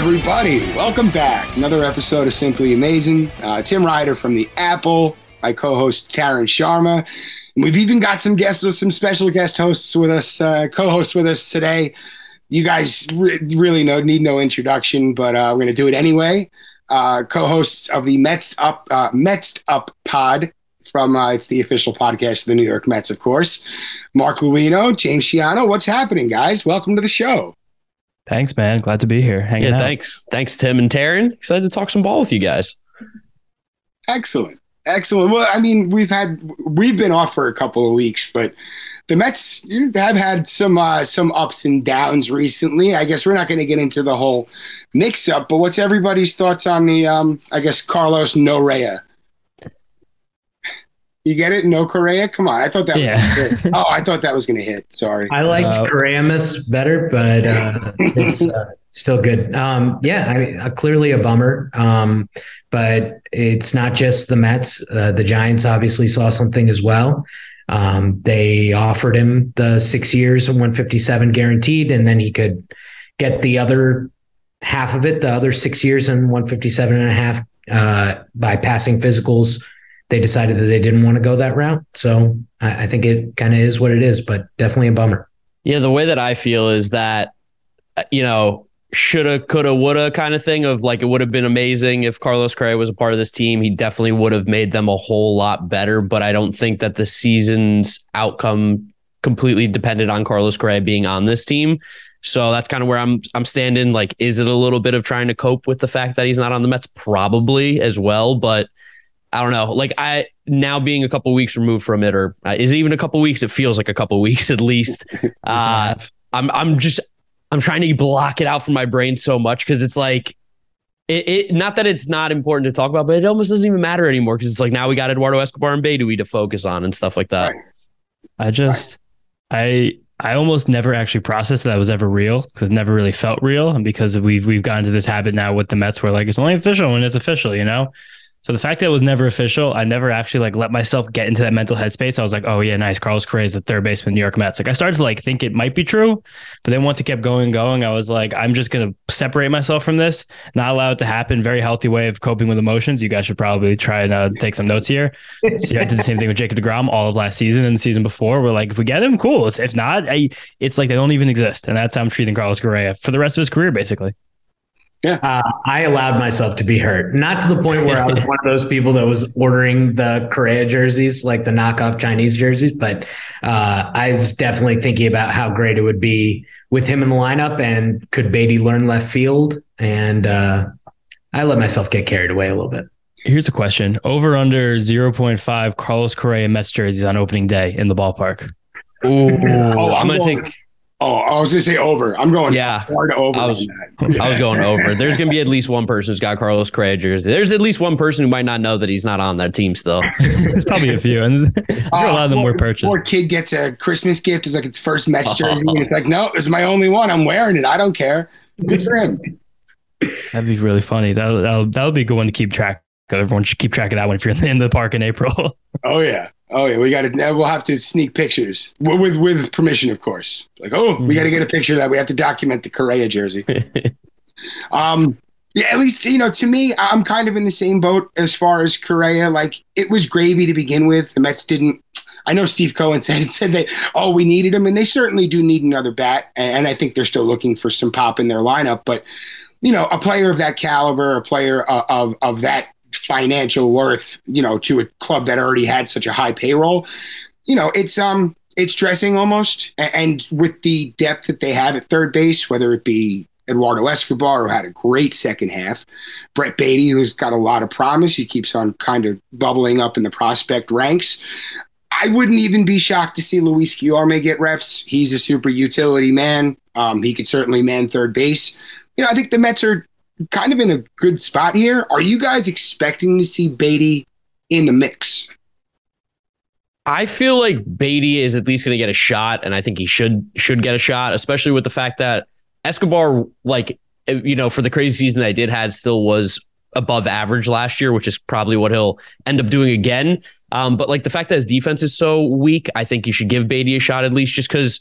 everybody. Welcome back. Another episode of Simply Amazing. Tim Ryder from The Apple, my co-host Taryn Sharma. And we've even got some some special guest hosts with us, co-hosts with us today. You guys really need no introduction, but we're going to do it anyway. Co-hosts of the Mets Up pod from, it's the official podcast of the New York Mets, of course. Mark Luino, James Shiano. What's happening, guys? Welcome to the show. Thanks, man. Glad to be here. Hanging out. Thanks, Tim and Taryn. Excited to talk some ball with you guys. Excellent. Well, I mean, we've been off for a couple of weeks, but the Mets have had some ups and downs recently. I guess we're not going to get into the whole mix-up, but what's everybody's thoughts on the, Carlos Correa? You get it? No Correa? Come on. I thought that was going to hit. Oh, I thought that was going to hit. Sorry. I liked Correamus better, but it's still good. Clearly a bummer. But it's not just the Mets. The Giants obviously saw something as well. They offered him the 6 years and 157 guaranteed, and then he could get the other half of it, the other 6 years and 157 and a half by passing physicals. They decided that they didn't want to go that route. So I think it kind of is what it is, but definitely a bummer. Yeah, the way that I feel is that, shoulda, coulda, woulda kind of thing of like, it would have been amazing if Carlos Correa was a part of this team. He definitely would have made them a whole lot better, but I don't think that the season's outcome completely depended on Carlos Correa being on this team. So that's kind of where I'm standing. Like, is it a little bit of trying to cope with the fact that he's not on the Mets? Probably as well, but I don't know. Like, now being a couple weeks removed from it, or is it even a couple weeks? It feels like a couple weeks at least. I'm trying to block it out from my brain so much because it's like, it not that it's not important to talk about, but it almost doesn't even matter anymore because it's like now we got Eduardo Escobar and Beidou to focus on and stuff like that. I almost never actually processed that was ever real because it never really felt real, and because we've gotten to this habit now with the Mets where like it's only official when it's official, So the fact that it was never official, I never actually let myself get into that mental headspace. I was like, oh yeah, nice. Carlos Correa is the third baseman, New York Mets. Like I started to think it might be true, but then once it kept going, I was like, I'm just going to separate myself from this, not allow it to happen. Very healthy way of coping with emotions. You guys should probably try and take some notes here. So I did the same thing with Jacob deGrom all of last season and the season before. We're like, if we get him, cool. If not, it's like they don't even exist. And that's how I'm treating Carlos Correa for the rest of his career, basically. Yeah, I allowed myself to be hurt, not to the point where I was one of those people that was ordering the Correa jerseys, like the knockoff Chinese jerseys. But I was definitely thinking about how great it would be with him in the lineup, and could Beatty learn left field? And I let myself get carried away a little bit. Here's a question: over under 0.5 Carlos Correa Mets jerseys on opening day in the ballpark. Ooh, I'm going to take. Oh, I was going to say over. I'm going hard over. I was going over. There's going to be at least one person who's got Carlos Correa jersey. There's at least one person who might not know that he's not on that team still. There's probably a few. And a lot of them were purchased. Poor kid gets a Christmas gift. It's like its first Mets jersey. And it's like, no, it's my only one. I'm wearing it. I don't care. Good for him. That'd be really funny. That'll be a good one to keep track of. Everyone should keep track of that one if you're in the park in April. Oh, yeah. We'll have to sneak pictures with permission, of course. Like, we got to get a picture of that. We have to document the Correa jersey. At least, to me, I'm kind of in the same boat as far as Correa. Like, it was gravy to begin with. The Mets didn't. I know Steve Cohen said that, we needed him, and they certainly do need another bat. And I think they're still looking for some pop in their lineup. But, a player of that caliber, a player of that financial worth, to a club that already had such a high payroll, it's dressing almost. And with the depth that they have at third base, whether it be Eduardo Escobar, who had a great second half, Brett Beatty, who's got a lot of promise, he keeps on kind of bubbling up in the prospect ranks. I wouldn't even be shocked to see Luis Guillorme get reps. He's a super utility man. He could certainly man third base. I think the Mets are kind of in a good spot here. Are you guys expecting to see Beatty in the mix? I feel like Beatty is at least going to get a shot, and I think he should get a shot, especially with the fact that Escobar, for the crazy season that I did had, still was above average last year, which is probably what he'll end up doing again. But the fact that his defense is so weak, I think you should give Beatty a shot at least, just because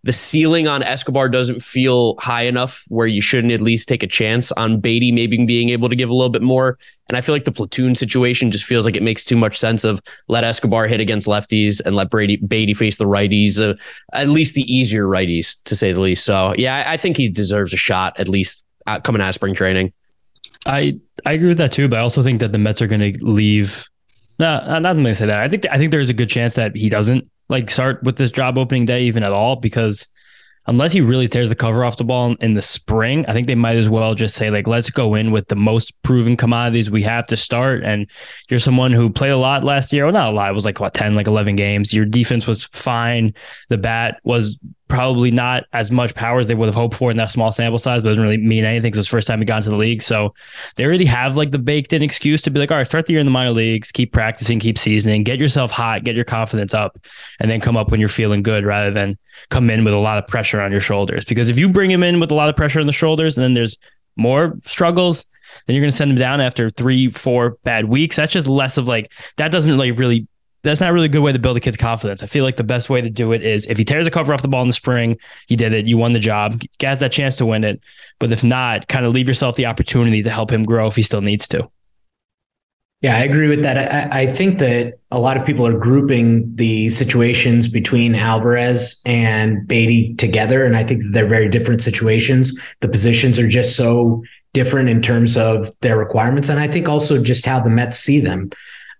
the ceiling on Escobar doesn't feel high enough where you shouldn't at least take a chance on Beatty maybe being able to give a little bit more. And I feel like the platoon situation just feels like it makes too much sense of let Escobar hit against lefties and let Beatty face the righties, at least the easier righties, to say the least. So, yeah, I think he deserves a shot, at least coming out of spring training. I agree with that too, but I also think that the Mets are going to leave. No, I'm not going to say that. I think there's a good chance that he doesn't start with this job opening day even at all, because unless he really tears the cover off the ball in the spring, I think they might as well just say, let's go in with the most proven commodities we have to start. And you're someone who played a lot last year. Well, not a lot. It was 10, 11 games. Your defense was fine. The bat was probably not as much power as they would have hoped for in that small sample size, but it doesn't really mean anything because it's the first time he got into the league. So they already have the baked in excuse to be all right, start the year in the minor leagues, keep practicing, keep seasoning, get yourself hot, get your confidence up, and then come up when you're feeling good rather than come in with a lot of pressure on your shoulders. Because if you bring him in with a lot of pressure on the shoulders and then there's more struggles, then you're going to send him down after 3-4 bad weeks. That's just less of that doesn't really that's not really a good way to build a kid's confidence. I feel like the best way to do it is if he tears the cover off the ball in the spring, you did it, you won the job, has that chance to win it. But if not, kind of leave yourself the opportunity to help him grow if he still needs to. Yeah, I agree with that. I think that a lot of people are grouping the situations between Alvarez and Beatty together, and I think that they're very different situations. The positions are just so different in terms of their requirements, and I think also just how the Mets see them.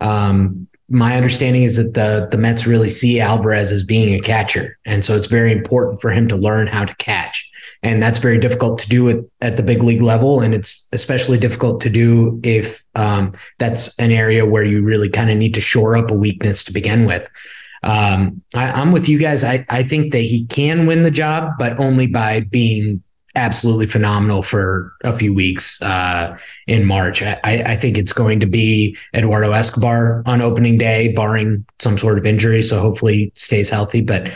My understanding is that the Mets really see Alvarez as being a catcher. And so it's very important for him to learn how to catch. And that's very difficult to do at the big league level. And it's especially difficult to do if that's an area where you really kind of need to shore up a weakness to begin with. I'm with you guys. I think that he can win the job, but only by being absolutely phenomenal for a few weeks in March. I think it's going to be Eduardo Escobar on opening day, barring some sort of injury. So hopefully stays healthy. But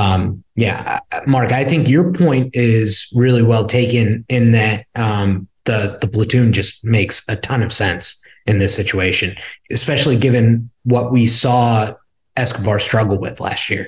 Mark, I think your point is really well taken in that the platoon just makes a ton of sense in this situation, especially given what we saw Escobar struggle with last year.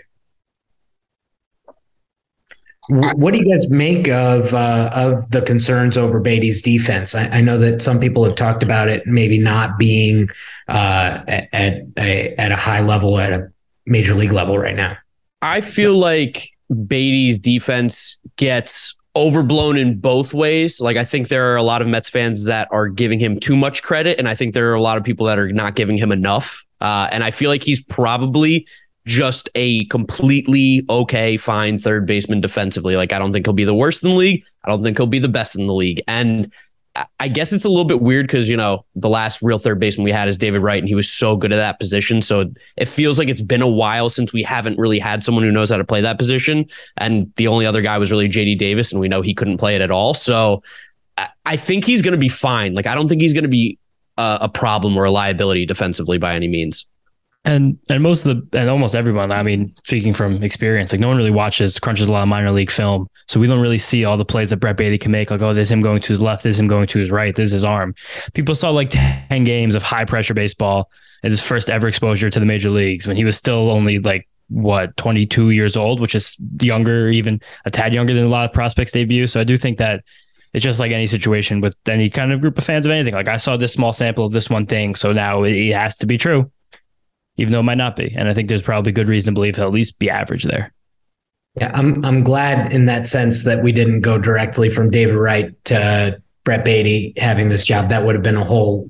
What do you guys make of the concerns over Beatty's defense? I know that some people have talked about it maybe not being at a high level, at a major league level right now. I feel like Beatty's defense gets overblown in both ways. I think there are a lot of Mets fans that are giving him too much credit, and I think there are a lot of people that are not giving him enough. And I feel like he's probably just a completely okay, fine third baseman defensively. I don't think he'll be the worst in the league. I don't think he'll be the best in the league. And I guess it's a little bit weird because, the last real third baseman we had is David Wright, and he was so good at that position. So it feels like it's been a while since we haven't really had someone who knows how to play that position. And the only other guy was really JD Davis, and we know he couldn't play it at all. So I think he's going to be fine. I don't think he's going to be a problem or a liability defensively by any means. And almost everyone, I mean, speaking from experience, no one really crunches a lot of minor league film. So we don't really see all the plays that Brett Beatty can make. There's him going to his left, there's him going to his right, there's his arm. People saw 10 games of high pressure baseball as his first ever exposure to the major leagues when he was still only 22 years old, which is younger, even a tad younger than a lot of prospects debut. So I do think that it's just like any situation with any kind of group of fans of anything. I saw this small sample of this one thing, so now it has to be true, even though it might not be. And I think there's probably good reason to believe he'll at least be average there. Yeah, I'm glad in that sense that we didn't go directly from David Wright to Brett Beatty having this job. That would have been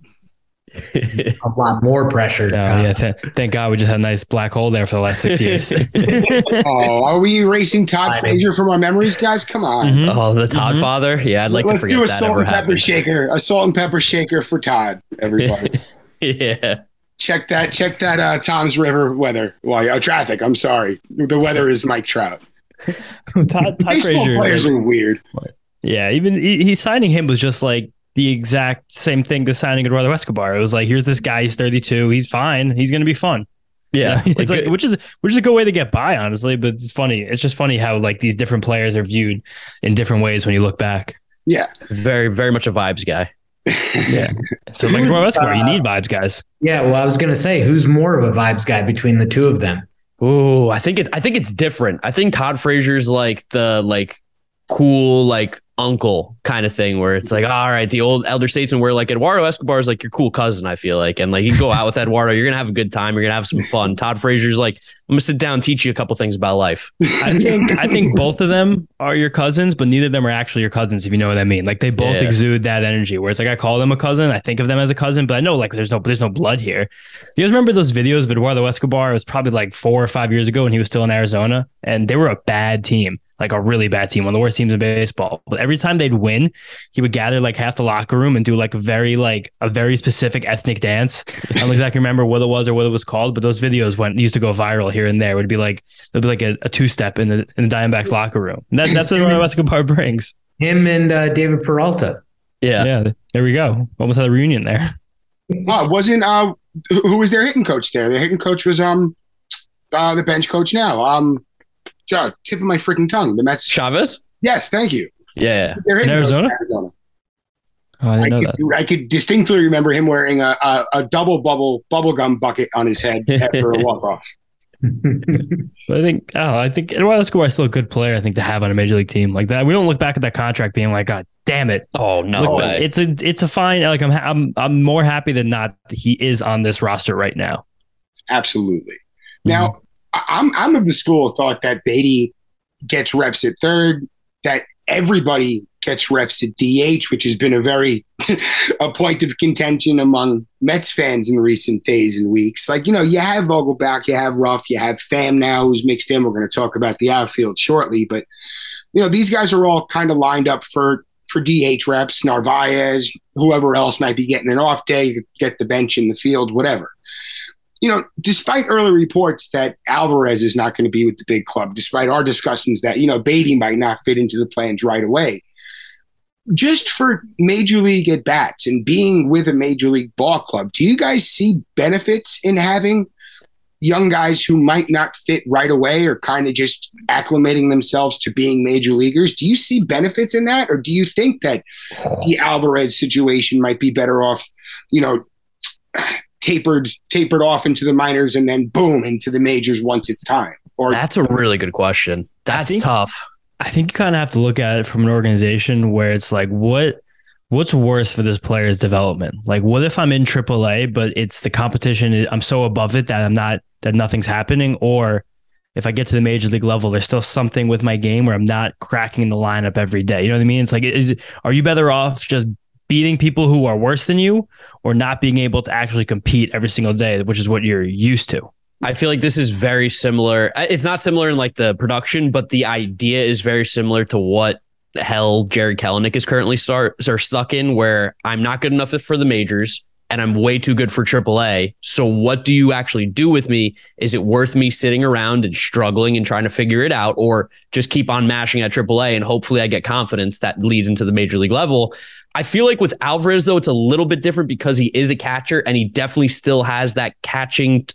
a lot more pressure. Thank God we just had a nice black hole there for the last 6 years. Are we erasing Todd Frazier from our memories, guys? Come on. Mm-hmm. Oh, the Todd father? Yeah, I'd like to forget that. Let's do a salt and pepper shaker. A salt and pepper shaker for Todd, everybody. Yeah. Check that Tom's River weather. Traffic. I'm sorry. The weather is Mike Trout. Todd Frazier. Players are weird. Yeah, even he signing him was just the exact same thing to signing Eduardo Escobar. It was here's this guy, he's 32, he's fine, he's going to be fun. Yeah, it's which is a good way to get by, honestly. But it's funny. It's just funny how these different players are viewed in different ways when you look back. Yeah, very, very much a vibes guy. Yeah. So Eduardo Escobar, you need vibes guys. Yeah, well, I was going to say, who's more of a vibes guy between the two of them? Ooh, I think it's different. I think Todd Frazier's like the cool uncle kind of thing where it's like, all right, the old elder statesman, where like Eduardo Escobar is like your cool cousin, I feel like. And like you go out with Eduardo, you're gonna have a good time, you're gonna have some fun. Todd Frazier's like, I'm gonna sit down and teach you a couple things about life. I think both of them are your cousins, but neither of them are actually your cousins, if you know what I mean. Like they both exude that energy where it's like I call them a cousin, I think of them as a cousin, but I know like there's no blood here. You guys remember those videos of Eduardo Escobar? It was probably like 4 or 5 years ago when he was still in Arizona, and they were a bad team. Like a really bad team, one of the worst teams in baseball. But every time they'd win, he would gather like half the locker room and do like a very specific ethnic dance. I don't exactly remember what it was or what it was called, but those videos used to go viral here and there. It would be like a two-step in the Diamondbacks locker room. And that's what Eduardo Escobar brings. Him and David Peralta. Yeah. There we go. Almost had a reunion there. Wasn't who was their hitting coach there? Their hitting coach was the bench coach now. Tip of my freaking tongue. The Mets. Chavez? Yes, thank you. Yeah. In Arizona? Oh, I didn't know that. I could distinctly remember him wearing a double bubblegum bucket on his head after a walk-off. But I think Eduardo Escobar is still a good player, I think, to have on a major league team like that. We don't look back at that contract being like, God damn it. Oh no. It's a fine. Like I'm more happy than not that he is on this roster right now. Absolutely. Now, I'm of the school of thought that Beatty gets reps at third, that everybody gets reps at DH, which has been a point of contention among Mets fans in recent days and weeks. Like, you have Vogelbach, you have Ruff, you have Pham now who's mixed in. We're going to talk about the outfield shortly, but these guys are all kind of lined up for DH reps. Narvaez, whoever else might be getting an off day, get the bench in the field, whatever. Despite early reports that Alvarez is not going to be with the big club, despite our discussions that, Beatty might not fit into the plans right away, just for major league at bats and being with a major league ball club, do you guys see benefits in having young guys who might not fit right away or kind of just acclimating themselves to being major leaguers? Do you see benefits in that? Or do you think that the Alvarez situation might be better off, tapered off into the minors and then boom into the majors once it's time? Or that's a really good question. That's tough. I think you kind of have to look at it from an organization where it's like, what's worse for this player's development? Like, what if I'm in AAA, but it's the competition, I'm so above it that nothing's happening? Or if I get to the major league level, there's still something with my game where I'm not cracking the lineup every day. You know what I mean? It's like, are you better off just beating people who are worse than you, or not being able to actually compete every single day, which is what you're used to? I feel like this is very similar. It's not similar in like the production, but the idea is very similar to what the hell Jared Kelenic is currently stuck in, where I'm not good enough for the majors and I'm way too good for AAA. So what do you actually do with me? Is it worth me sitting around and struggling and trying to figure it out, or just keep on mashing at AAA and hopefully I get confidence that leads into the major league level? I feel like with Alvarez, though, it's a little bit different because he is a catcher and he definitely still has that catching,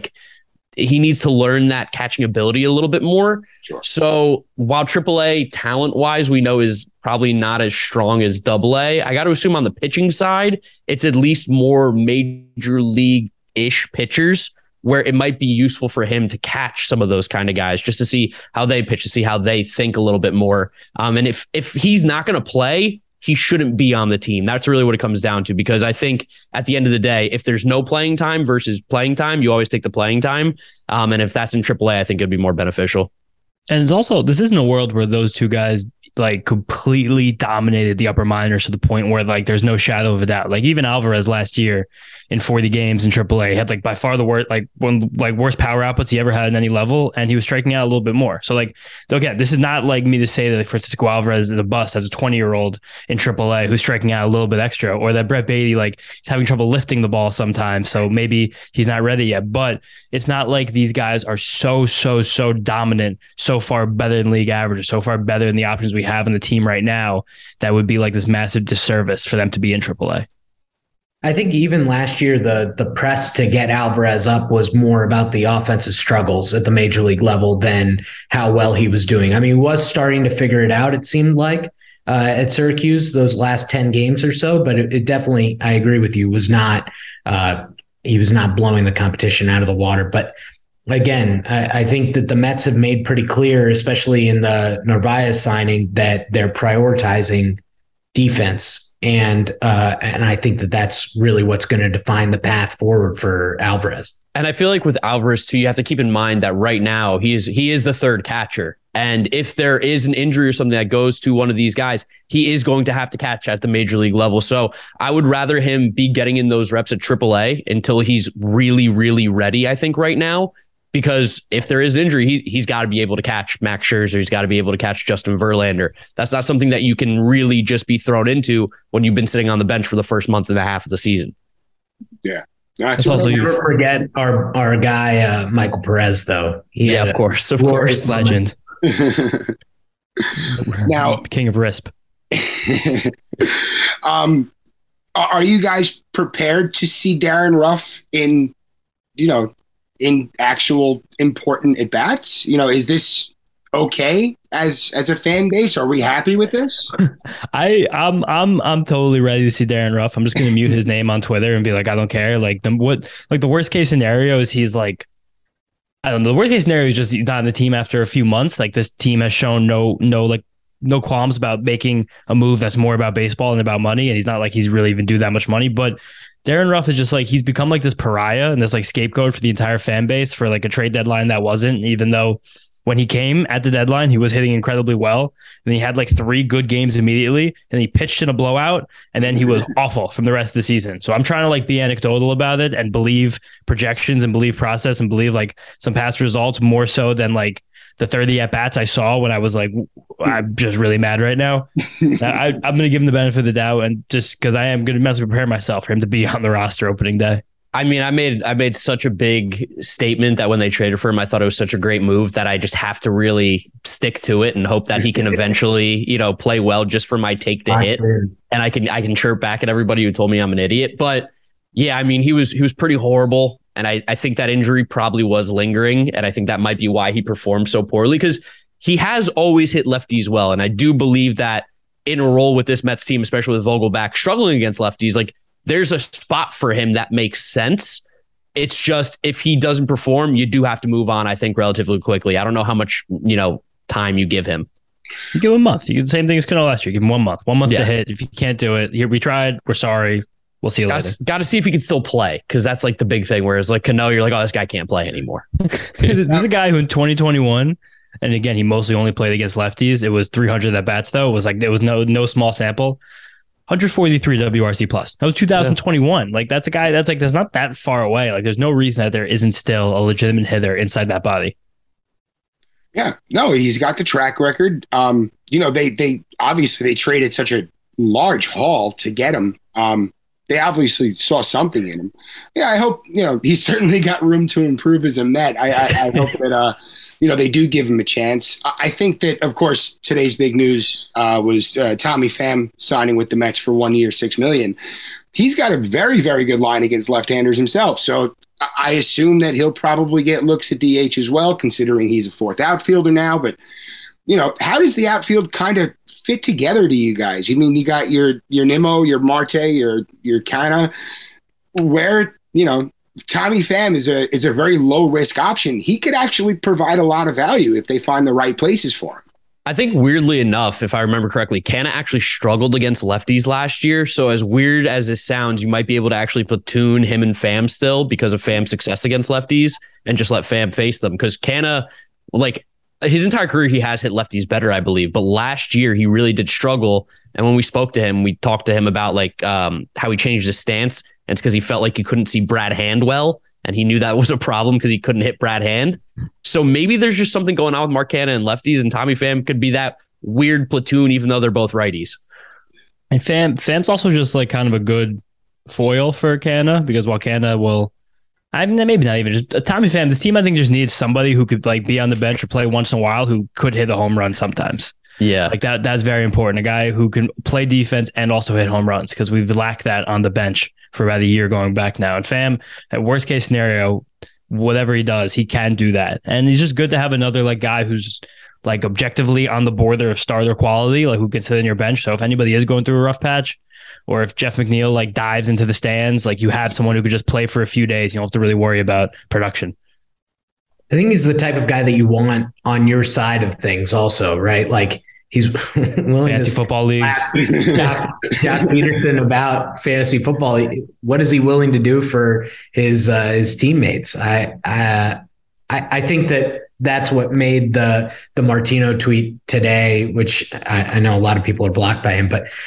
he needs to learn that catching ability a little bit more. Sure. So while AAA talent-wise, we know is probably not as strong as AA, I got to assume on the pitching side, it's at least more major league-ish pitchers where it might be useful for him to catch some of those kind of guys just to see how they pitch, to see how they think a little bit more. And if he's not going to play, he shouldn't be on the team. That's really what it comes down to, because I think at the end of the day, if there's no playing time versus playing time, you always take the playing time. And if that's in AAA, I think it'd be more beneficial. And it's also, this isn't a world where those two guys like completely dominated the upper minors to the point where like there's no shadow of a doubt. Like even Alvarez last year in 40 games in AAA had like by far the worst, worst power outputs he ever had in any level, and he was striking out a little bit more. So like, again, this is not like me to say that Francisco Alvarez is a bust as a 20-year-old in AAA who's striking out a little bit extra, or that Brett Baty like he's having trouble lifting the ball sometimes, so maybe he's not ready yet. But it's not like these guys are so dominant, so far better than league average, or so far better than the options we have in the team right now, that would be like this massive disservice for them to be in AAA. I think even last year, the press to get Alvarez up was more about the offensive struggles at the major league level than how well he was doing. I mean, he was starting to figure it out, it seemed like, at Syracuse those last 10 games or so, but it definitely, I agree with you, was not he was not blowing the competition out of the water. But again, I think that the Mets have made pretty clear, especially in the Narvaez signing, that they're prioritizing defense. And I think that that's really what's going to define the path forward for Alvarez. And I feel like with Alvarez too, you have to keep in mind that right now he is the third catcher. And if there is an injury or something that goes to one of these guys, he is going to have to catch at the major league level. So I would rather him be getting in those reps at AAA until he's really, really ready, I think, right now. Because if there is an injury, he's got to be able to catch Max Scherzer. He's got to be able to catch Justin Verlander. That's not something that you can really just be thrown into when you've been sitting on the bench for the first month and a half of the season. Yeah. That's also never forget our guy, Michael Perez, though. Of course. Legend. Now, King of Risp. Are you guys prepared to see Darren Ruff in actual important at bats? Is this okay as a fan base? Are we happy with this? I'm totally ready to see Darren Ruff. I'm just going to mute his name on Twitter and be like, I don't care. Like the worst case scenario is he's like, I don't know. The worst case scenario is just he's not on the team after a few months. Like this team has shown no qualms about making a move that's more about baseball and about money. And he's not like he's really even do that much money, but Darren Ruff is just like, he's become like this pariah and this like scapegoat for the entire fan base for like a trade deadline that wasn't, even though when he came at the deadline, he was hitting incredibly well. And he had like 3 good games immediately, and he pitched in a blowout, and then he was awful from the rest of the season. So I'm trying to like be anecdotal about it and believe projections and believe process and believe like some past results more so than like the 30 at-bats I saw when I was like, I'm just really mad right now. I'm going to give him the benefit of the doubt, and just because I am going to mentally prepare myself for him to be on the roster opening day. I mean, I made such a big statement that when they traded for him, I thought it was such a great move that I just have to really stick to it and hope that he can eventually, play well just for my take to hit. And I can chirp back at everybody who told me I'm an idiot. But yeah, I mean, he was pretty horrible. And I think that injury probably was lingering. And I think that might be why he performed so poorly, because he has always hit lefties well. And I do believe that in a role with this Mets team, especially with Vogelback struggling against lefties, like there's a spot for him that makes sense. It's just if he doesn't perform, you do have to move on, I think, relatively quickly. I don't know how much, time you give him. You give him a month. You do the same thing as Cano last year. Give him 1 month. 1 month to hit. If you can't do it, here we tried. We're sorry. We'll see you later. Got to see if he can still play, because that's like the big thing. Whereas like Cano, you're like, oh, this guy can't play anymore. This is a guy who in 2021, and again, he mostly only played against lefties. It was 300 at bats though. It was like there was no small sample. 143 WRC plus. That was 2021. Like that's a guy that's not that far away. Like there's no reason that there isn't still a legitimate hitter inside that body. Yeah, no, he's got the track record. They obviously they traded such a large haul to get him. They obviously saw something in him. Yeah, I hope, he's certainly got room to improve as a Met. I hope that, they do give him a chance. I think that, of course, today's big news was Tommy Pham signing with the Mets for 1 year, $6 million. He's got a very, very good line against left-handers himself. So I assume that he'll probably get looks at DH as well, considering he's a fourth outfielder now. But, how does the outfield kind of fit together to you guys? I mean, you got your Nimmo, your Marte, your Canha, where, Tommy Pham is a very low risk option. He could actually provide a lot of value if they find the right places for him. I think weirdly enough, if I remember correctly, Canha actually struggled against lefties last year. So as weird as this sounds, you might be able to actually platoon him and Pham still because of Pham's success against lefties and just let Pham face them. Because Canha, like his entire career, he has hit lefties better, I believe. But last year he really did struggle. And when we spoke to him, we talked to him about like how he changed his stance. And it's because he felt like he couldn't see Brad Hand well. And he knew that was a problem because he couldn't hit Brad Hand. So maybe there's just something going on with Mark Canha and lefties, and Tommy Pham could be that weird platoon, even though they're both righties. And Pham's also just like kind of a good foil for Canha, because while Canha will, maybe not even just Tommy Pham, this team I think just needs somebody who could like be on the bench or play once in a while who could hit a home run sometimes. Yeah, like that's very important. A guy who can play defense and also hit home runs, because we've lacked that on the bench for about a year going back now. And Pham, at worst case scenario, whatever he does, he can do that. And he's just good to have another like guy who's like objectively on the border of starter quality, like who can sit on your bench. So if anybody is going through a rough patch, or if Jeff McNeil like dives into the stands, like you have someone who could just play for a few days. You don't have to really worry about production. I think he's the type of guy that you want on your side of things also, right? Like he's willing Fantasy football leagues. Jock Peterson about fantasy football. What is he willing to do for his teammates? I think that's what made the Martino tweet today, which I know a lot of people are blocked by him, but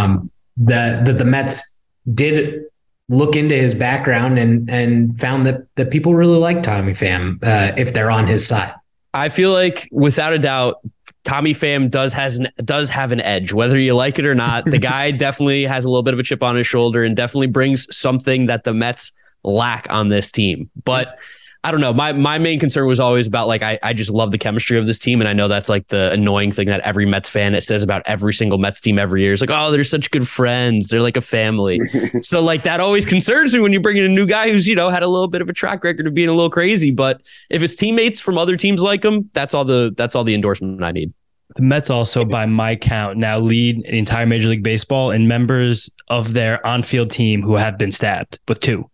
the Mets did look into his background and found that people really like Tommy Pham if they're on his side. I feel like without a doubt, Tommy Pham does have an edge, whether you like it or not. The guy definitely has a little bit of a chip on his shoulder and definitely brings something that the Mets lack on this team. But I don't know. My main concern was always about like, I just love the chemistry of this team. And I know that's like the annoying thing that every Mets fan, it says about every single Mets team every year. It's like, oh, they're such good friends. They're like a family. So like that always concerns me when you bring in a new guy who's, had a little bit of a track record of being a little crazy. But if his teammates from other teams like him, that's all the endorsement I need. The Mets also, by my count, now lead the entire Major League Baseball in members of their on-field team who have been stabbed with 2.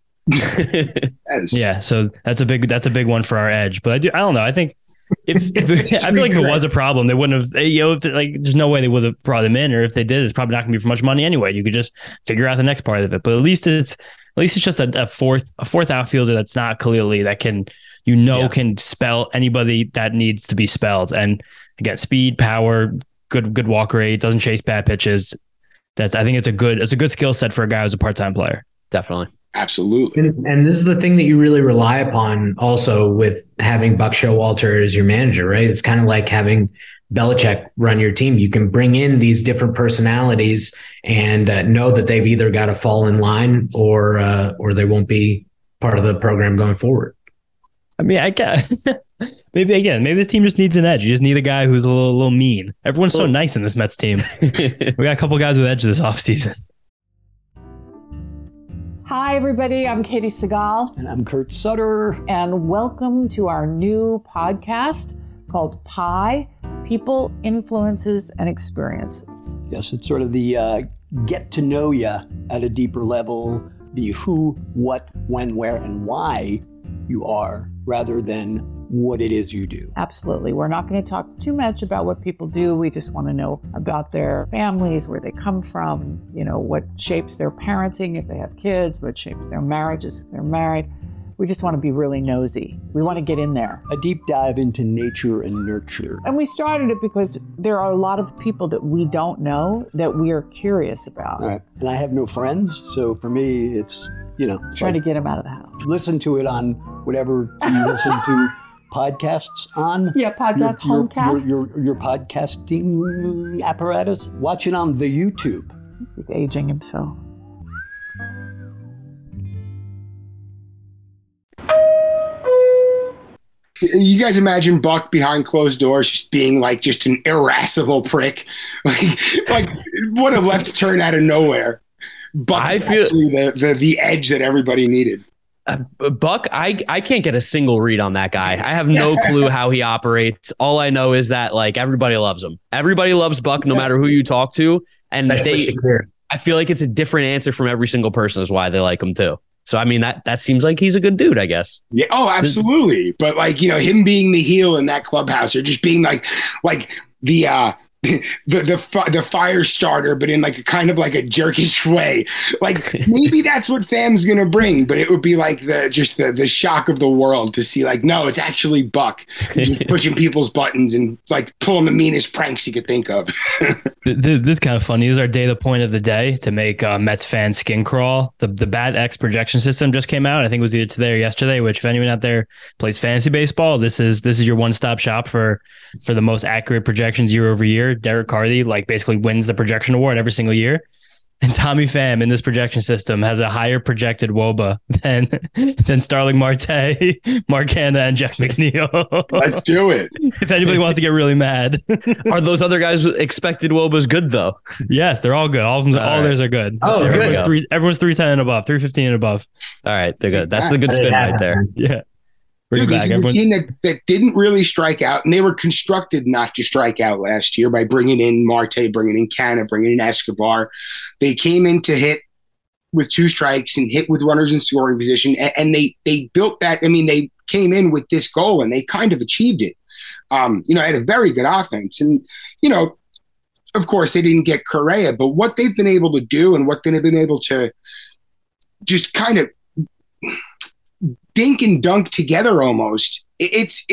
Yeah, so that's a big one for our edge. But I don't know. I think if I feel like if it was a problem, they wouldn't have. There's no way they would have brought him in, or if they did, it's probably not going to be for much money anyway. You could just figure out the next part of it. But at least it's just a fourth outfielder that's not Khalil that can can spell anybody that needs to be spelled. And again, speed, power, good walk rate, doesn't chase bad pitches. I think it's a good skill set for a guy who's a part-time player. Definitely. Absolutely. And this is the thing that you really rely upon also with having Buck Showalter as your manager, right? It's kind of like having Belichick run your team. You can bring in these different personalities and know that they've either got to fall in line or they won't be part of the program going forward. I mean, I guess maybe this team just needs an edge. You just need a guy who's a little mean. Everyone's so nice in this Mets team. We got a couple guys with edge this offseason. Hi, everybody. I'm Katie Segal. And I'm Kurt Sutter. And welcome to our new podcast called PIE, People, Influences, and Experiences. Yes, it's sort of the get to know you at a deeper level, the who, what, when, where, and why you are, rather than what it is you do. Absolutely. We're not going to talk too much about what people do. We just want to know about their families, where they come from, what shapes their parenting if they have kids, what shapes their marriages if they're married. We just want to be really nosy. We want to get in there. A deep dive into nature and nurture. And we started it because there are a lot of people that we don't know that we are curious about. All right. And I have no friends. So for me, it's, trying to get them out of the house. Listen to it on whatever you listen to podcasts on. Yeah, podcast, homecasts. Your podcasting apparatus. Watch it on the YouTube. He's aging himself. You guys imagine Buck behind closed doors just being like just an irascible prick, like what a left turn out of nowhere. Buck, I feel the edge that everybody needed. Buck, I can't get a single read on that guy. I have no clue how he operates. All I know is that like everybody loves him. Everybody loves Buck, no matter who you talk to, and I feel like it's a different answer from every single person is why they like him too. So, I mean, that seems like he's a good dude, I guess. Yeah. Oh, absolutely. But like, him being the heel in that clubhouse or just being like the fire starter, but in like a kind of like a jerkish way. Like maybe that's what Pham's gonna bring, but it would be like the shock of the world to see like, no, it's actually Buck pushing people's buttons and like pulling the meanest pranks you could think of. This is kind of funny. This is our data point of the day to make Mets fans skin crawl. The Bat X projection system just came out. I think it was either today or yesterday, which if anyone out there plays fantasy baseball, this is your one-stop shop for the most accurate projections year over year. Derek Carty like basically wins the projection award every single year. And Tommy Pham in this projection system has a higher projected WOBA than Starling Marte, Mark Hanna, and Jeff McNeil. Let's do it. If anybody wants to get really mad. Are those other guys' expected WOBAs good though? Yes, they're all good. All of them, all theirs are good. Oh, everyone's 310 and above, 315 and above. All right, they're good. That's the good spin right there. Yeah. Dude, this is a team that didn't really strike out, and they were constructed not to strike out last year by bringing in Marte, bringing in Canna, bringing in Escobar. They came in to hit with 2 strikes and hit with runners in scoring position, and they built that. I mean, they came in with this goal, and they kind of achieved it. Had a very good offense. And, of course, they didn't get Correa, but what they've been able to do and what they've been able to just kind of dink and dunk together almost, it's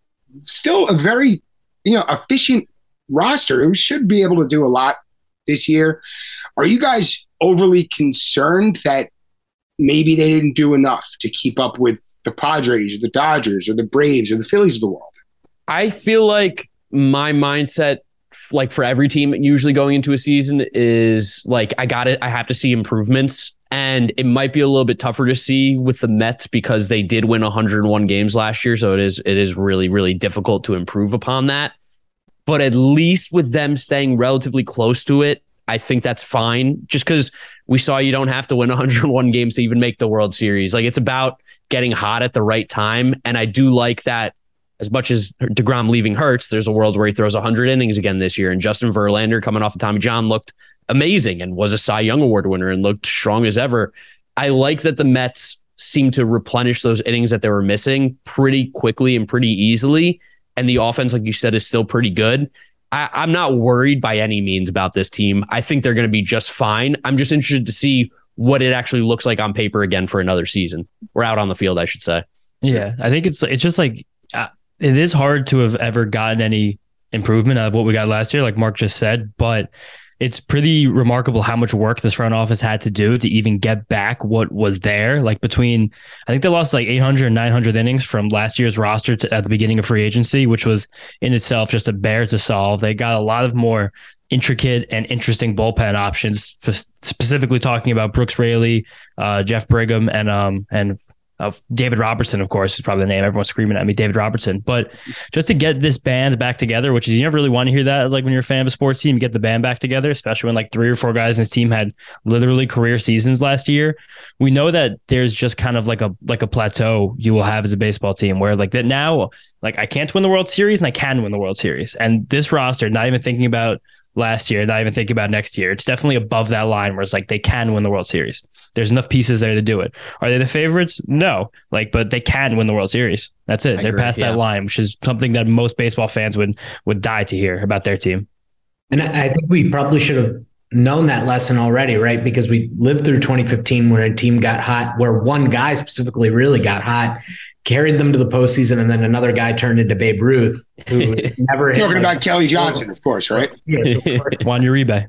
still a very, efficient roster. Who should be able to do a lot this year. Are you guys overly concerned that maybe they didn't do enough to keep up with the Padres or the Dodgers or the Braves or the Phillies of the world? I feel like my mindset, like for every team usually going into a season, is like, I have to see improvements. And it might be a little bit tougher to see with the Mets because they did win 101 games last year. So it is really, really difficult to improve upon that. But at least with them staying relatively close to it, I think that's fine. Just because we saw you don't have to win 101 games to even make the World Series. Like, it's about getting hot at the right time. And I do like that. As much as DeGrom leaving hurts, there's a world where he throws 100 innings again this year. And Justin Verlander, coming off of Tommy John, looked amazing and was a Cy Young Award winner and looked strong as ever. I like that the Mets seem to replenish those innings that they were missing pretty quickly and pretty easily. And the offense, like you said, is still pretty good. I'm not worried by any means about this team. I think they're going to be just fine. I'm just interested to see what it actually looks like on paper again for another season. We're out on the field, I should say. Yeah, I think it's just like, it is hard to have ever gotten any improvement out of what we got last year, like Mark just said, but it's pretty remarkable how much work this front office had to do to even get back what was there. Like I think they lost like 800 and 900 innings from last year's roster at the beginning of free agency, which was in itself just a bear to solve. They got a lot of more intricate and interesting bullpen options, specifically talking about Brooks Raley, Jeff Brigham, and David Robertson, of course, is probably the name. Everyone's screaming at me, David Robertson. But just to get this band back together, which is, you never really want to hear that. Like when you're a fan of a sports team, you get the band back together, especially when like 3 or 4 guys in this team had literally career seasons last year. We know that there's just kind of like a plateau you will have as a baseball team where like that now, like I can't win the World Series and I can win the World Series. And this roster, not even thinking about last year, not even thinking about next year, it's definitely above that line where it's like they can win the World Series. There's enough pieces there to do it. Are they the favorites? No. But they can win the World Series. That's it. They're past that line, which is something that most baseball fans would die to hear about their team. And I think we probably should have known that lesson already, right? Because we lived through 2015 where a team got hot, where one guy specifically really got hot, carried them to the postseason, and then another guy turned into Babe Ruth, who never hit. Talking about Kelly Johnson, of course, right? Yes, of course. Juan Uribe.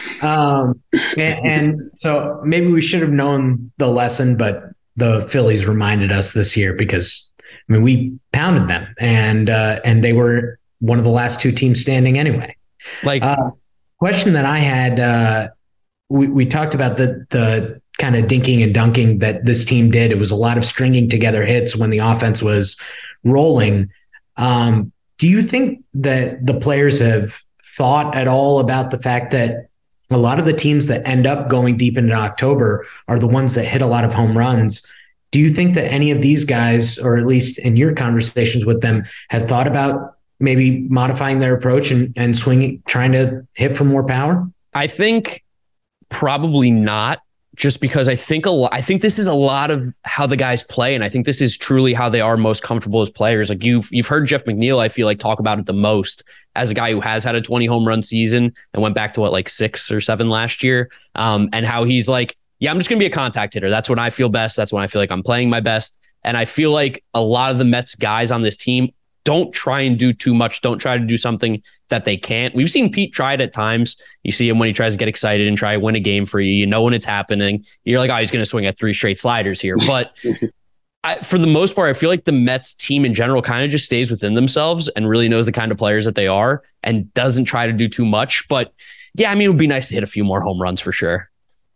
And so maybe we should have known the lesson, but the Phillies reminded us this year because, I mean, we pounded them and they were one of the last 2 teams standing anyway. Like, question that I had, we talked about the kind of dinking and dunking that this team did. It was a lot of stringing together hits when the offense was rolling. Do you think that the players have thought at all about the fact that a lot of the teams that end up going deep into October are the ones that hit a lot of home runs? Do you think that any of these guys, or at least in your conversations with them, have thought about maybe modifying their approach and swinging, trying to hit for more power? I think probably not, just because I think this is a lot of how the guys play, and I think this is truly how they are most comfortable as players. Like you've heard Jeff McNeil, I feel like, talk about it the most as a guy who has had a 20 home run season and went back to like 6 or 7 last year. And how he's like, yeah, I'm just going to be a contact hitter. That's when I feel best. That's when I feel like I'm playing my best. And I feel like a lot of the Mets guys on this team don't try and do too much. Don't try to do something that they can't. We've seen Pete try it at times. You see him when he tries to get excited and try to win a game for you. You know when it's happening. You're like, oh, he's going to swing at 3 straight sliders here. But for the most part, I feel like the Mets team in general kind of just stays within themselves and really knows the kind of players that they are and doesn't try to do too much. But yeah, I mean, it would be nice to hit a few more home runs for sure.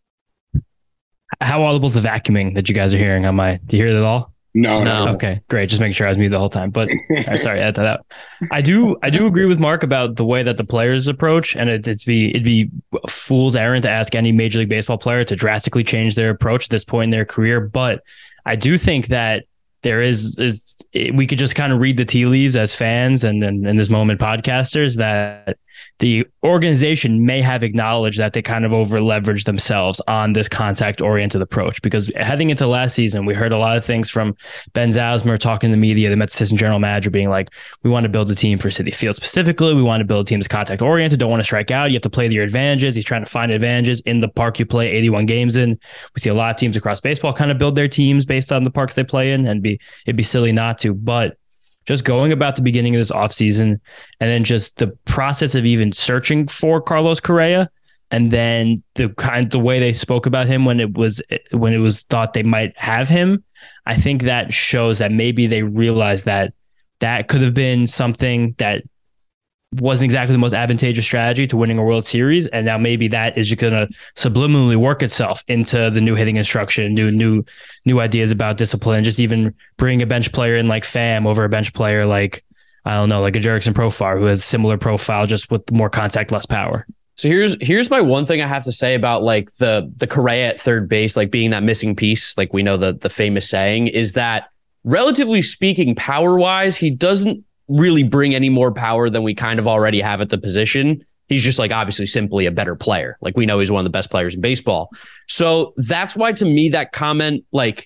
How audible is the vacuuming that you guys are hearing? Do you hear that all? No. Okay, great. Just making sure I was muted the whole time. But sorry, add that out. I do agree with Mark about the way that the players approach, and it'd be a fool's errand to ask any Major League Baseball player to drastically change their approach at this point in their career. But I do think that there is we could just kind of read the tea leaves as fans and in this moment podcasters that the organization may have acknowledged that they kind of over leveraged themselves on this contact oriented approach, because heading into last season, we heard a lot of things from Ben Zausmer talking to the media, the Mets assistant general manager, being like, we want to build a team for Citi Field specifically. We want to build teams contact oriented, don't want to strike out. You have to play to your advantages. He's trying to find advantages in the park you play 81 games in. We see a lot of teams across baseball kind of build their teams based on the parks they play in, and it'd be silly not to. But just going about the beginning of this offseason, and then just the process of even searching for Carlos Correa, and then the way they spoke about him when it was thought they might have him, I think that shows that maybe they realized that could have been something that wasn't exactly the most advantageous strategy to winning a World Series. And now maybe that is just going to subliminally work itself into the new hitting instruction, new ideas about discipline, just even bring a bench player in like Pham over a bench player like, I don't know, like a Jurickson Profar, who has a similar profile, just with more contact, less power. So here's my one thing I have to say about like the Correa at third base, like being that missing piece. Like we know the famous saying is that, relatively speaking, power wise, he doesn't really bring any more power than we kind of already have at the position. He's just like obviously simply a better player. Like we know he's one of the best players in baseball. So that's why to me that comment like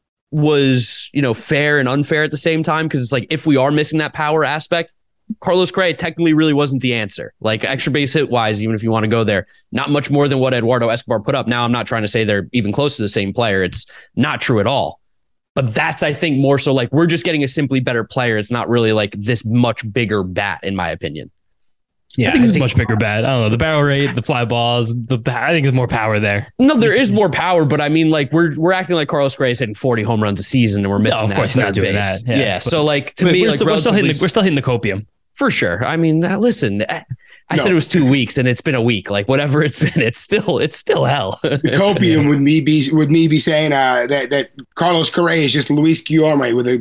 was, fair and unfair at the same time. Cause it's like, if we are missing that power aspect, Carlos Correa technically really wasn't the answer. Like extra base hit wise, even if you want to go there, not much more than what Eduardo Escobar put up. Now I'm not trying to say they're even close to the same player. It's not true at all. But that's, I think, more so like we're just getting a simply better player. It's not really like this much bigger bat, in my opinion. Yeah, I think it's a much bigger bat. I don't know, the barrel rate, the fly balls. I think there's more power there. No, there is more power, but I mean, like we're acting like Carlos Correa is hitting 40 home runs a season, and we're missing. No, of course, he's not doing that. Yeah. So like to me, we're still hitting the copium for sure. I mean, listen. I said it was 2 weeks, and it's been a week. Like whatever it's been, it's still hell. Copium would me be saying that Carlos Correa is just Luis Guillorme with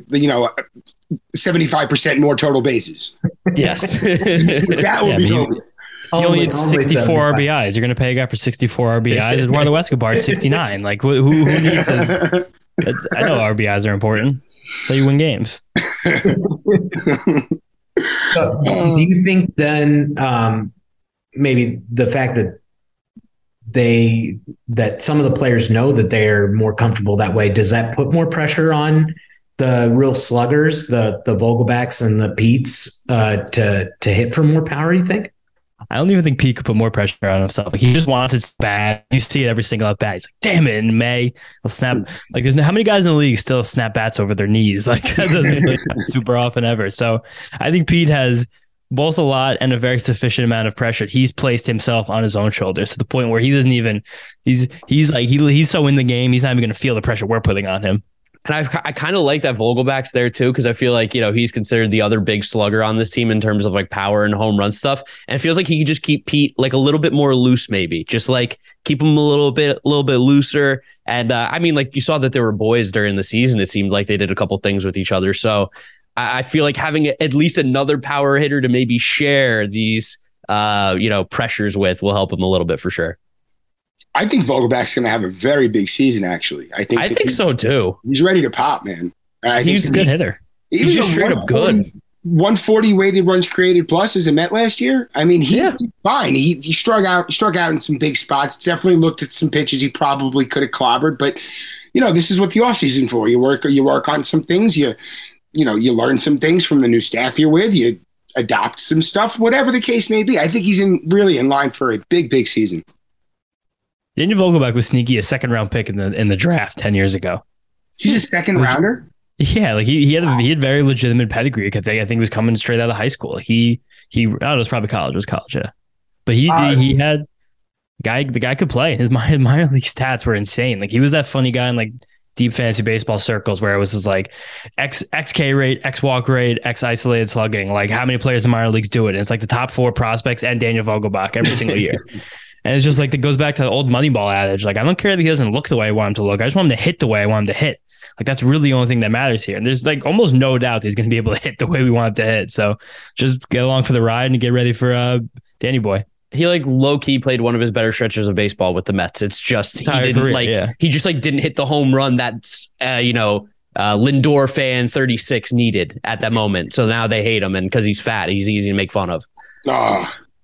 75% more total bases. Yes, that would be. He only had 64 RBIs. You're going to pay a guy for 64 RBIs. Eduardo Escobar is 69. Like who needs his? I know RBIs are important. So you win games. So do you think then maybe the fact that some of the players know that they're more comfortable that way, does that put more pressure on the real sluggers, the Vogelbacks and the Petes to hit for more power, you think? I don't even think Pete could put more pressure on himself. Like he just wants it bad. You see it every single at bat. He's like, damn it, in May. He'll snap. Like how many guys in the league still snap bats over their knees? Like that doesn't really happen super often ever. So I think Pete has both a lot and a very sufficient amount of pressure. He's placed himself on his own shoulders to the point where he doesn't even, he's so in the game, he's not even going to feel the pressure we're putting on him. And I kind of like that Vogelback's there too, because I feel like, he's considered the other big slugger on this team in terms of like power and home run stuff. And it feels like he could just keep Pete like a little bit more loose, maybe just like keep him a little bit looser. And I mean, like you saw that there were boys during the season. It seemed like they did a couple things with each other. So I feel like having at least another power hitter to maybe share these, pressures with will help him a little bit for sure. I think Vogelback's going to have a very big season, actually. I think so, too. He's ready to pop, man. He's a good hitter. He's just straight up good. 140 weighted runs created plus as a Met last year. I mean, he's fine. He struck out in some big spots. Definitely looked at some pitches he probably could have clobbered. But, this is what the offseason for. You work on some things. You learn some things from the new staff you're with. You adopt some stuff, whatever the case may be. I think he's really in line for a big, big season. Daniel Vogelbach was sneaky a second round pick in the draft 10 years ago. He's a second rounder? Yeah, like he had very legitimate pedigree. I think he was coming straight out of high school. He I don't know, it was probably college. It was college, yeah. But he had the guy could play. His minor league stats were insane. Like he was that funny guy in like deep fantasy baseball circles where it was just like X K rate, X walk rate, X isolated slugging. Like how many players in minor leagues do it? And it's like the top 4 prospects and Daniel Vogelbach every single year. And it's just like, it goes back to the old Moneyball adage. Like, I don't care that he doesn't look the way I want him to look. I just want him to hit the way I want him to hit. Like, that's really the only thing that matters here. And there's like almost no doubt he's going to be able to hit the way we want him to hit. So just get along for the ride and get ready for Danny Boy. He like low key played one of his better stretches of baseball with the Mets. It's just he just like didn't hit the home run that's Lindor fan 36 needed at that moment. So now they hate him, and because he's fat, he's easy to make fun of.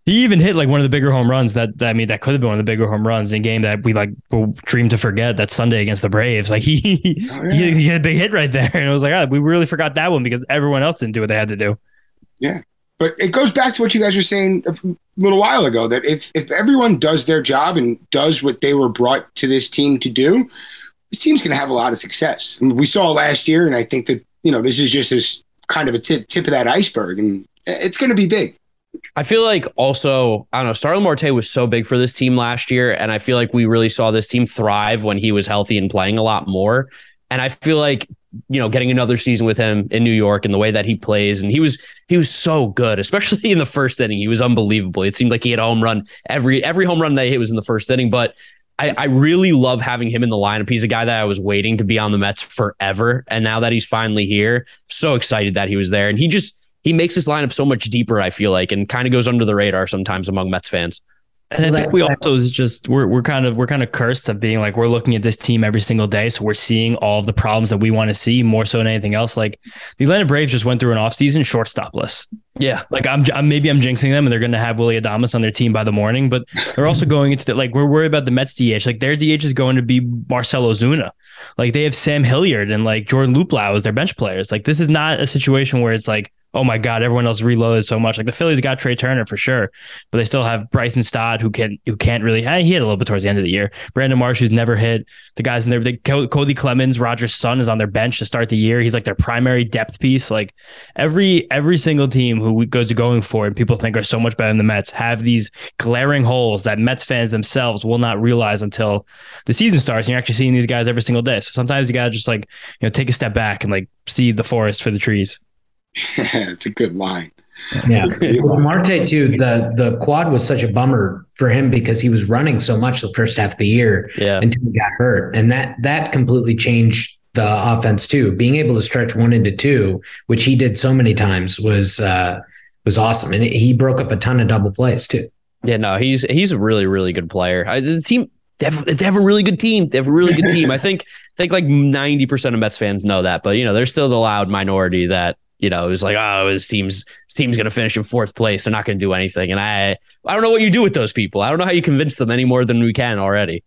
He even hit like one of the bigger home runs that could have been one of the bigger home runs in a game that we like will dream to forget, that Sunday against the Braves. Like he had a big hit right there. And it was like, we really forgot that one because everyone else didn't do what they had to do. Yeah. But it goes back to what you guys were saying a little while ago, that if everyone does their job and does what they were brought to this team to do, this team's going to have a lot of success. I mean, we saw last year, and I think that, this is just this kind of a tip of that iceberg, and it's going to be big. I feel like also, I don't know, Starling Marte was so big for this team last year, and I feel like we really saw this team thrive when he was healthy and playing a lot more. And I feel like, getting another season with him in New York and the way that he plays, and he was so good, especially in the first inning. He was unbelievable. It seemed like he had a home run. Every home run that he hit was in the first inning, but I really love having him in the lineup. He's a guy that I was waiting to be on the Mets forever. And now that he's finally here, so excited that he was there. And he makes this lineup so much deeper, I feel like, and kind of goes under the radar sometimes among Mets fans. And I think we also is just we're kind of cursed of being like, we're looking at this team every single day, so we're seeing all of the problems that we want to see more so than anything else. Like the Atlanta Braves just went through an offseason shortstopless. Yeah, like I'm jinxing them, and they're going to have Willy Adames on their team by the morning, but they're also going into we're worried about the Mets DH. Like their DH is going to be Marcell Ozuna. Like they have Sam Hilliard and like Jordan Luplow as their bench players. Like this is not a situation where it's like, oh my God, everyone else reloaded so much. Like the Phillies got Trey Turner for sure, but they still have Bryson Stott who can't really. He hit a little bit towards the end of the year. Brandon Marsh, who's never hit. The guys in there, Cody Clemens, Roger's son, is on their bench to start the year. He's like their primary depth piece. Like every single team who goes going for and people think are so much better than the Mets have these glaring holes that Mets fans themselves will not realize until the season starts. And you're actually seeing these guys every single day. So sometimes you gotta just like take a step back and like see the forest for the trees. It's a good line. Yeah. Marte too, the quad was such a bummer for him because he was running so much the first half of the year until he got hurt. And that completely changed the offense too. Being able to stretch 1 into 2, which he did so many times, was awesome. And he broke up a ton of double plays too. Yeah, no, he's a really, really good player. The team, they have a really good team. They have a really good team. I think like 90% of Mets fans know that, but there's still the loud minority that, it was like, oh, this team's going to finish in 4th place. They're not going to do anything. And I don't know what you do with those people. I don't know how you convince them any more than we can already.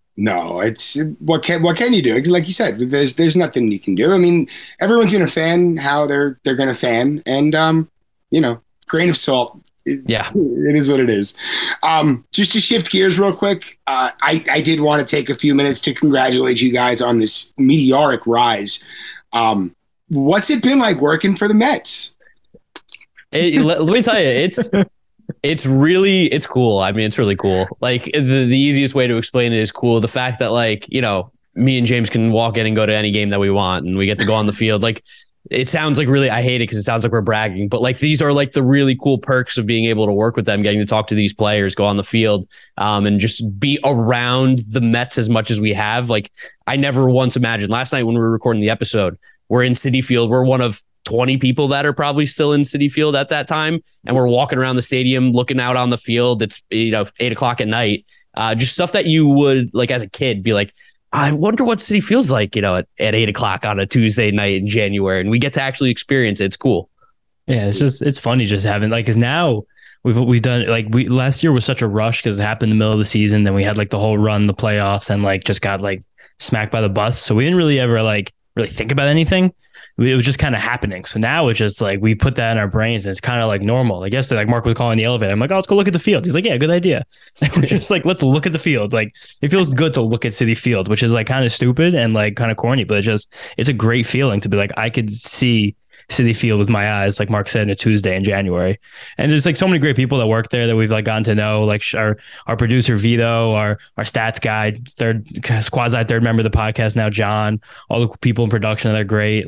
No, it's what can you do? Like you said, there's nothing you can do. I mean, everyone's going to fan how they're going to fan, and grain of salt. It is what it is. Just to shift gears real quick, I did want to take a few minutes to congratulate you guys on this meteoric rise. What's it been like working for the Mets? Let me tell you, it's cool. I mean, it's really cool. Like the easiest way to explain it is cool. The fact that me and James can walk in and go to any game that we want, and we get to go on the field. Like it sounds like really, I hate it because it sounds like we're bragging, but like these are like the really cool perks of being able to work with them, getting to talk to these players, go on the field, and just be around the Mets as much as we have. Like I never once imagined. Last night when we were recording the episode, we're in Citi Field. We're one of 20 people that are probably still in Citi Field at that time. And we're walking around the stadium, looking out on the field. It's, 8:00 at night. Just stuff that you would like as a kid be like, I wonder what Citi feels like, at 8:00 on a Tuesday night in January. And we get to actually experience it. It's cool. Yeah. It's funny just having cause now we've done last year was such a rush because it happened in the middle of the season. Then we had the whole run, the playoffs, and just got smacked by the bus. So we didn't really ever really think about anything. It was just kind of happening. So now it's just we put that in our brains, and it's kind of normal. Like yesterday, Mark was calling the elevator. I'm like, oh, let's go look at the field. He's like, yeah, good idea. And we're just let's look at the field. It feels good to look at Citi Field, which is kind of stupid and kind of corny, but it's a great feeling to be I could see Citi Field with my eyes, like Mark said, on a Tuesday in January. And there's so many great people that work there that we've gotten to know, our producer Vito, our stats guy, quasi third member of the podcast now, John, all the people in production that are great.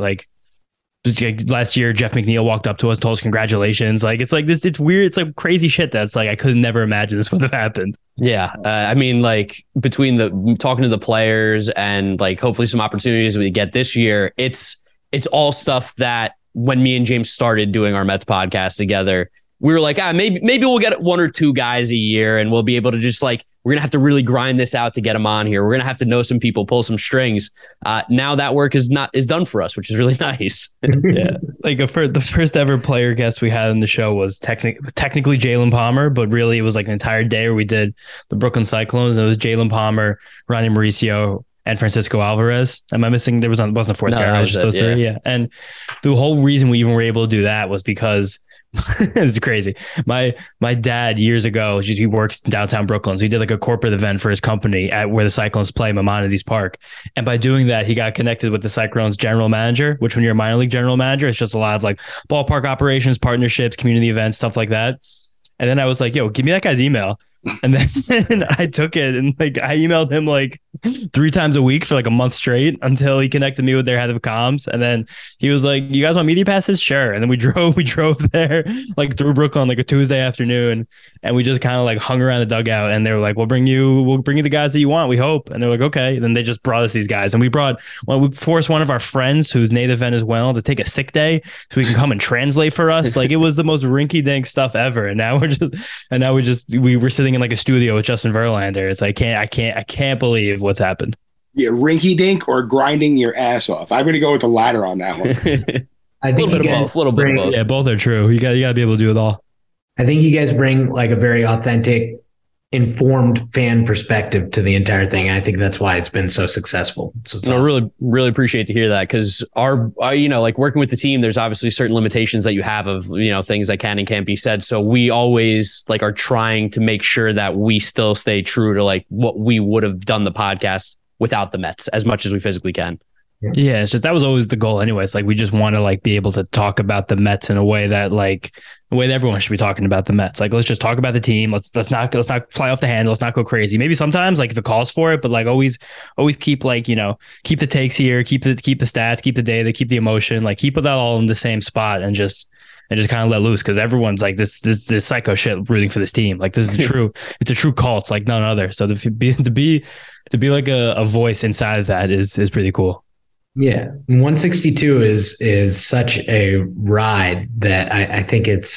Last year, Jeff McNeil walked up to us, told us congratulations. It's weird. It's crazy shit that's I could never imagine this would have happened. Yeah. I mean, between the talking to the players and hopefully some opportunities we get this year, it's all stuff that when me and James started doing our Mets podcast together, we were like, maybe we'll get 1 or 2 guys a year and we'll be able to just we're going to have to really grind this out to get him on here. We're going to have to know some people, pull some strings. Now that work is done for us, which is really nice. Yeah. Like the first ever player guest we had on the show was technically Jalen Palmer, but really it was like an entire day where we did the Brooklyn Cyclones. And it was Jalen Palmer, Ronnie Mauricio, and Francisco Alvarez. Am I missing? Wasn't a fourth guy. It was just those three. Yeah. And the whole reason we even were able to do that was because it's crazy. My dad years ago, he works in downtown Brooklyn. So he did like a corporate event for his company at where the Cyclones play, Maimonides Park. And by doing that, he got connected with the Cyclones general manager, which when you're a minor league general manager, it's just a lot of like ballpark operations, partnerships, community events, stuff like that. And then I was like, yo, give me that guy's email. And then I took it and like I emailed him like 3 times a week for like a month straight until he connected me with their head of comms. And then he was like, you guys want media passes? Sure. And then we drove there like through Brooklyn like a Tuesday afternoon. And we just kind of like hung around the dugout and they were like, we'll bring you the guys that you want, we hope. And they're like, okay. And then they just brought us these guys. And we forced one of our friends who's native Venezuelan to take a sick day so we can come and translate for us. Like it was the most rinky dink stuff ever. And now we were sitting in like a studio with Justin Verlander. It's like, I can't believe what's happened. Yeah, rinky dink or grinding your ass off. I'm going to go with the latter on that one. I think a little bit of both. Yeah, both are true. You got to be able to do it all. I think you guys bring like a very authentic, informed fan perspective to the entire thing. I think that's why it's been so successful. So I really, really appreciate to hear that because our, like working with the team, there's obviously certain limitations that you have of, things that can and can't be said. So we always like are trying to make sure that we still stay true to like what we would have done the podcast without the Mets as much as we physically can. Yeah, it's just that was always the goal anyways. Like we just want to like be able to talk about the Mets in a way that like the way that everyone should be talking about the Mets. Like let's just talk about the team. Let's not fly off the handle. Let's not go crazy. Maybe sometimes like if it calls for it, but like always keep like, keep the takes here, keep the stats, keep the data, keep the emotion, like keep it all in the same spot and just kind of let loose because everyone's like this psycho shit rooting for this team. Like this is true. It's a true cult like none other. So to be like a voice inside of that is pretty cool. Yeah, 162 is such a ride that I think it's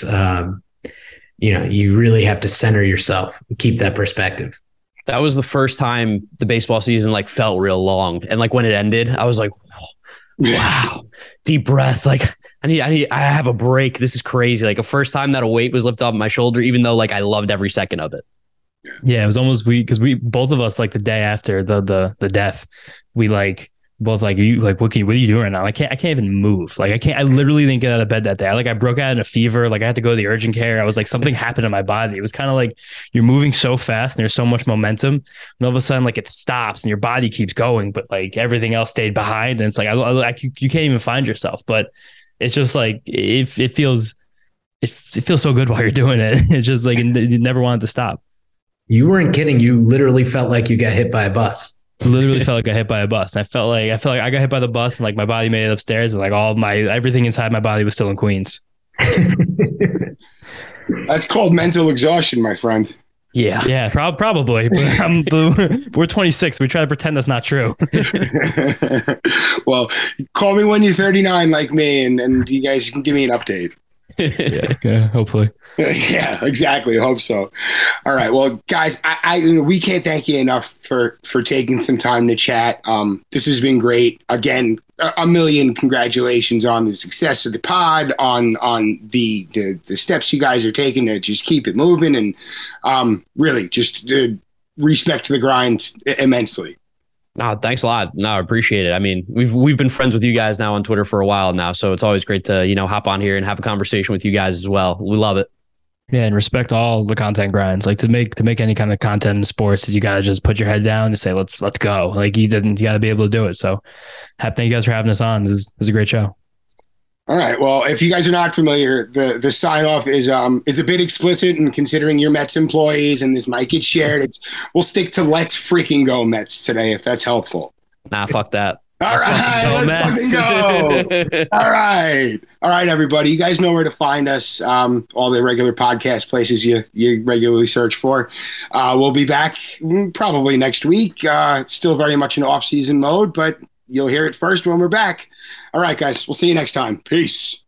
you really have to center yourself and keep that perspective. That was the first time the baseball season like felt real long, and like when it ended, I was like, wow, deep breath. Like I have a break. This is crazy. Like the first time that a weight was lifted off my shoulder, even though like I loved every second of it. Yeah, it was almost because we both of us like the day after the death, we like. Both like you like what are you doing right now? I can't even move. Like I literally didn't get out of bed that day. I broke out in a fever. Like I had to go to the urgent care. I was like something happened to my body. It was kind of like you're moving so fast and there's so much momentum, and all of a sudden like it stops and your body keeps going, but like everything else stayed behind. And it's like you can't even find yourself. But it's just like it feels so good while you're doing it. It's just like you never wanted to stop. You weren't kidding. You literally felt like you got hit by a bus. Literally felt like I got hit by a bus. I felt like I got hit by the bus and like my body made it upstairs and like everything inside my body was still in Queens. That's called mental exhaustion, my friend. Yeah, probably. But we're 26. We try to pretend that's not true. Well, call me when you're 39 like me and you guys can give me an update. Yeah, hopefully. Yeah, exactly. I hope so. All right. Well, guys, we can't thank you enough for taking some time to chat. This has been great. Again, a million congratulations on the success of the pod, on the steps you guys are taking to just keep it moving, and really just respect the grind immensely. No, thanks a lot. No, I appreciate it. I mean, we've been friends with you guys now on Twitter for a while now, so it's always great to, hop on here and have a conversation with you guys as well. We love it. Yeah, and respect all the content grinds. Like to make any kind of content in sports, is you gotta just put your head down and say, let's go. Like you gotta be able to do it. So thank you guys for having us on. This is a great show. All right. Well, if you guys are not familiar, the sign off is a bit explicit, and considering you're Mets employees and this might get shared, we'll stick to let's freaking go Mets today, if that's helpful. Nah, fuck that. All right, let's fucking go. All right, everybody. You guys know where to find us. All the regular podcast places you regularly search for. We'll be back probably next week. Still very much in off-season mode, but you'll hear it first when we're back. All right, guys. We'll see you next time. Peace.